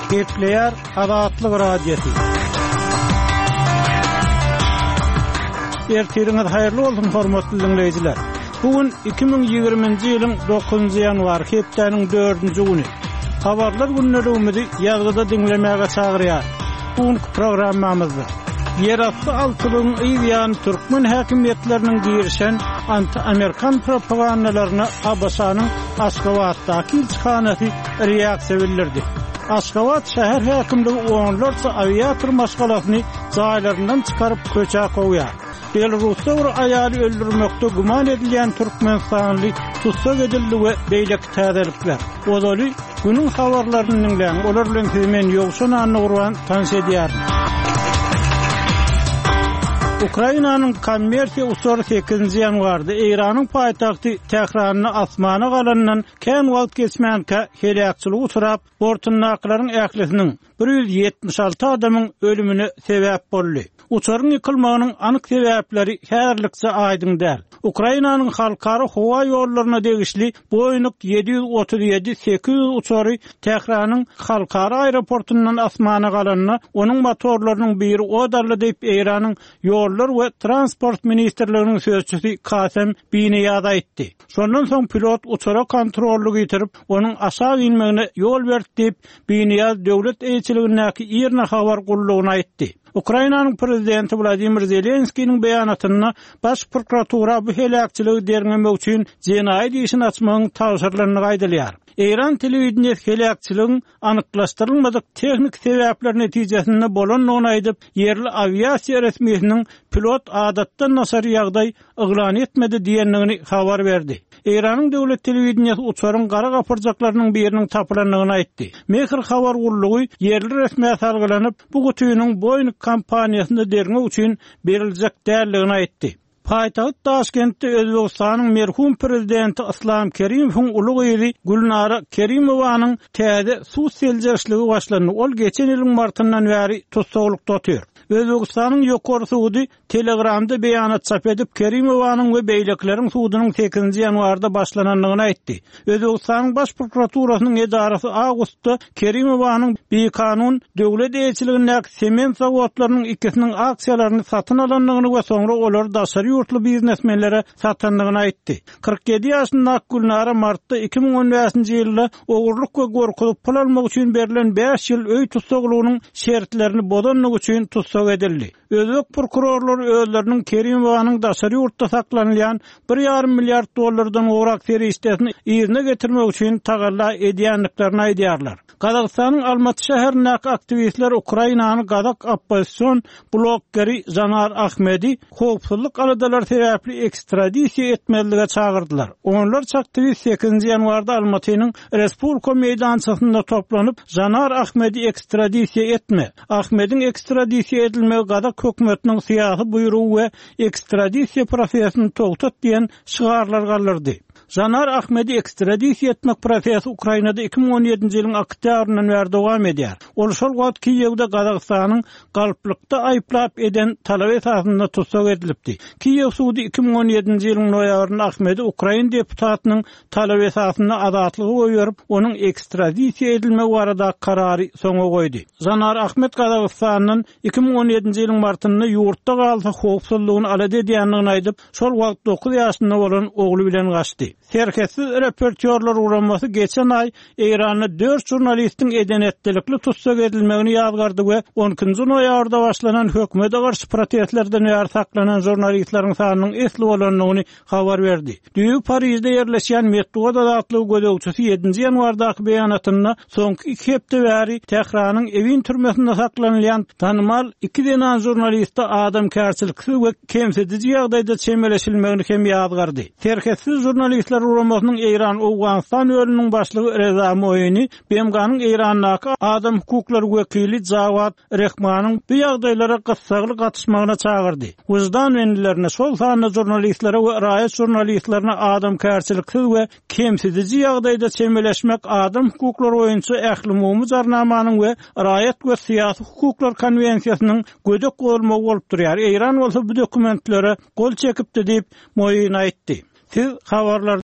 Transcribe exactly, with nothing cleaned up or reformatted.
Kepler Azatlyk Radiosu. Ertiriňiz haýyrly bolsun hormatly dinleýijiler. Bugün iki bin ýygrimiňji ýylyň dokuzunçy ýanwar hepdeniň dördünçi güni. Habarlar günlerimizi ýazgyda dinlemäge çagyrýar. Bugünkü programmamyzda Yeraltı altylygyň ýan türkmen häkimetleriniň girişen anti-Amerikan propagandalaryna Abbasanyň Aşgabatdaky ilçihanasy reaksiýa bildirdi. Aşgabat şäher häkimligi onlarca aviator maskalasyny jaýlaryndan çykaryp köçä goýar. Belarusda bir aýaly öldürmekde guman edilýän türkmenstanly tutsak edildi we beýleki täzelikler. Odaly günüň habarlaryny dinleýän olar bilen hemen ýogşan anygurwan tanış edýär. Ukrainanyň kommersiýa usury sekizinçi ýanwarda Iranyň paýtagty Tehranyny asmana galanyndan kän wagt geçmänkä helakçylygy uturap, bortundakalaryň ählisiniň bir yüz ýetmiş alty adamyň ölümine sebäp boldy. Uçarın yıkılmagynyň anyk sebäpleri härlikçe aýdyň däl. Ukrainanyň halkara howa ýollaryna degişli Boeing yedi yüz otuz ýedi sekiz yüz uçary Tehranyň halkara aeroportundan asmana galanyna, onuň motorlarynyň biri odarly diýip Iranyň ýollar we transport ministrliginiň sözçüsi Kasem Biniyaz aýtdy. Şondan soň pilot uçara kontrolly ýitirip, onuň aşağı inmegine ýol berdi diýip Biniyaz döwlet eýçiligindäki ýerine habar gullugyna aýtdy. Ukrainanyň prezidenti Vladimir Zelenskiýiň beýanatyna baş prokuratura bu helakçylygy derňemek üçin jenaýat işini açmagyň tawsyrlaryny gaýdalýar. Iran telewizionyny helakçylygyň anyklaşdyrylmadyk tehnik sebäpler netijesinde bolanlygyny aýdyp, ýerli aviasiýa resmiýetiniň pilot adatdan nasar ýagdaý yglan etmedi diýenligini habar berdi. Iranyň döwlet telewizionyny uçaryň gara gapyrjaklarynyň biriniň tapylanlygyny aýtdy. Mehir habar gullugy ýerli resmiýet algylanyp, bu gutynyň Boeing kompaniýasyna derňek üçin beriljek dälligini aýtdy. Paýtagyt Taşkentde Özbegistanyň merhum prezidenti Islom Kerimowyň uly gyzy Gulnara Kerimowanyň täze suw seljeşligi başlandy. Ol geçen ýylyň martyndan bäri tutsaglykda otur. Özbegistanyň ýokary suwdy Telegramda beýanat çap edip Kerimowanyň we beýlekleriň suwdynyň sekizinçi ýanwarda başlananlygyny aýtdy. Özbegistanyň baş prokuraturasynyň edarasy awgustda Kerimowanyň beýkanun döwlet eýçiligindäki sement zawodlarynyň ikisiniň aksiýalaryny satyn alanlygyny we soňra olar daşary ýurtly biznesmenlere satanlygyny aýtdy. kırk ýedi ýaşyndaky Gulnara martda iki bin on beşinçi ýylda ogurlyk we gorkuly pul almak üçin berilen beş ýyl öý tutsaglygynyň şertlerini bodanlyk üçin tutsak edildi. Özbek prokurorlary özleriniň Kerimowanyň daşary ýurtda saklanýan bir ýarym milliard dollardan ograk serişdesini ýerine getirmek üçin tagalla edýänliklerini aýdýarlar. Kazakstanyň Almaty şäherindäki aktivistler Ukrainany gadak opposision blokgeri Zanar Ahmedi howpsuzlyk aladalar sebäpli ekstradisiýa etmelilige çagyrdylar. Onlar aktivist sekizinçi ýanwarda Almatynyň Respublika meýdançysynda toplanyp Zanar Ahmedi ekstradisiýa etme. Ahmediň ekstradisiýa edilmegi gadak hökümetiniň syýasy buýrugy we ekstradisiýa prosesyny togtat diýen şygarlar galdyrdy. Zanar Ahmedi ekstradisiýa etmek prosesi Ukrainada iki bin on ýedinçi ýylyň oktýabryndan bäri dowam edýär. Ol şol wagt Kiýewde Kazakstanyň galplykda aýplap eden talap esasynda tutsak edilipdi. Kiýew suwdy iki bin on ýedinçi ýylyň noýabrynda Ahmedi Ukraina deputatynyň talap esasyna azatlygy goýup, onuň ekstradisiýa edilmegi barada karary soňa goýdy. Zanar Ahmed Kazakstanyň iki bin on ýedinçi ýylyň martynda ýurtda galsa howpsuzlygyny alady edýänligini aýdyp, şol wagt dokuz ýaşynda bolan ogly bilen gaçdy. Serketsiz reportyorlar uğraması geçen ay İran'da dört jurnalistin edenetlilikli tutsak edilmegini ýazgardy we on ikinji noýabrda başlanan hökümete garşy protestlerden ýar saklanan jurnalistlaryň sanynyň esli bolanlygyny habar berdi. Düýük Parisde ýerleşýän Metro adatly gödäwçisi ýedinçi ýanwardaky beýanatyna soňky iki hepde bäri Tehranyň Evin türmesinde saklanýan tanymal iki denan jurnalistde adam kärçiliksi we kemsedici ýagdaýda çemeleşilmegini hem ýazgardy. Serketsiz jurnalistler uramasının İran Awganistan ölünün başlygy Reza Moyni Bemganyň İrandaky adam hukukları wekili Jawad Rehmanyň bu ýagdaýlara gysgaly gatnaşmagyna çagyrdy. Wujdan wendilerine şol sanyny jurnalistlere we raýat jurnalistlerine adam kärçiliksiz we kemsedici ýagdaýda çemeleşmek adam hukuklary boýunça ähli umumy jarnamanyň we raýat we syýasy hukuklar konwensiýasynyň gödek bolmagy bolup durýar. İran bolsa bu dokumentlere gol çekipdi diýip Moyni aýtdy. Siz habarlar